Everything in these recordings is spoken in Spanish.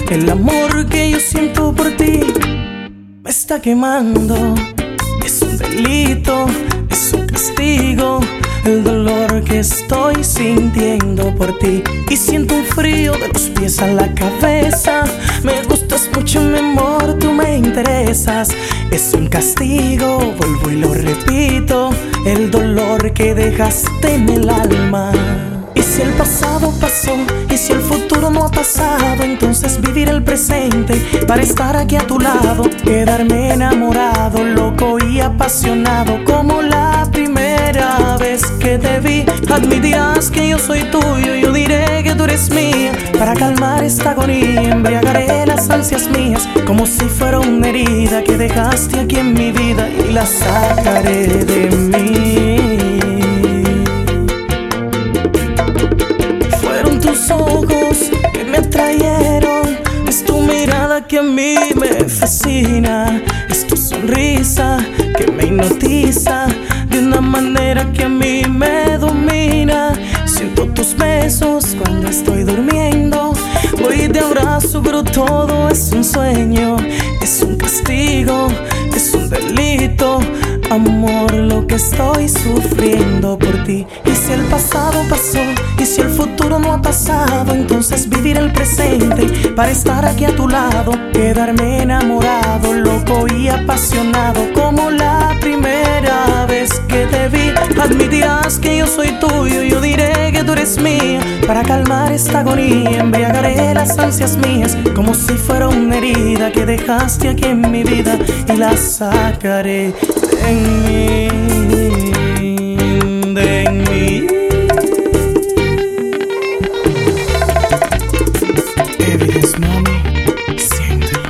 El amor que yo siento por ti me está quemando. Es un delito, es un castigo, el dolor que estoy sintiendo por ti. Y siento un frío de los pies a la cabeza. Me gustas mucho, mi amor, tú me interesas. Es un castigo, vuelvo y lo repito, el dolor que dejaste en el alma. Y si el pasado pasó, y si el futuro no ha pasado, entonces vivir el presente para estar aquí a tu lado. Quedarme enamorado, loco y apasionado, como la primera vez que te vi. Admitirás que yo soy tuyo, yo diré que tú eres mía. Para calmar esta agonía, embriagaré las ansias mías, como si fuera una herida que dejaste aquí en mi vida, y la sacaré de mí. Tus ojos que me atrayeron, es tu mirada que a mí me fascina, es tu sonrisa que me hipnotiza de una manera que a mí me domina. Siento tus besos cuando estoy durmiendo, hoy te abrazo pero todo es un sueño. Es un castigo, es un delito, amor, lo que estoy sufriendo por ti. Y si el pasado pasó, y si el futuro no ha pasado, entonces vivir el presente para estar aquí a tu lado. Quedarme enamorado, loco y apasionado, como la primera vez que te vi. Admitirás que yo soy tuyo, yo diré que tú eres mía. Para calmar esta agonía, embriagaré las ansias mías, como si fuera una herida que dejaste aquí en mi vida, y la sacaré de mí, de mí. Evidence, mami, siéntelo.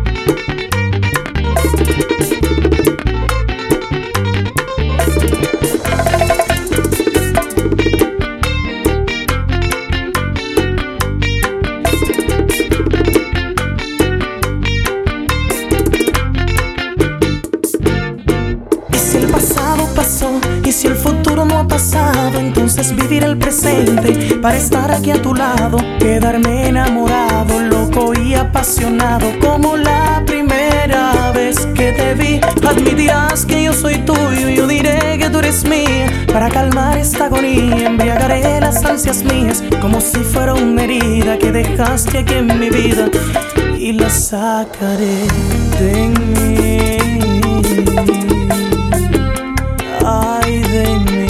Y si el futuro no ha pasado, entonces vivir el presente para estar aquí a tu lado. Quedarme enamorado, loco y apasionado, como la primera vez que te vi. Admitirás que yo soy tuyo, yo diré que tú eres mía. Para calmar esta agonía, embriagaré las ansias mías, como si fuera una herida que dejaste aquí en mi vida, y la sacaré de mí. Ay, de mí.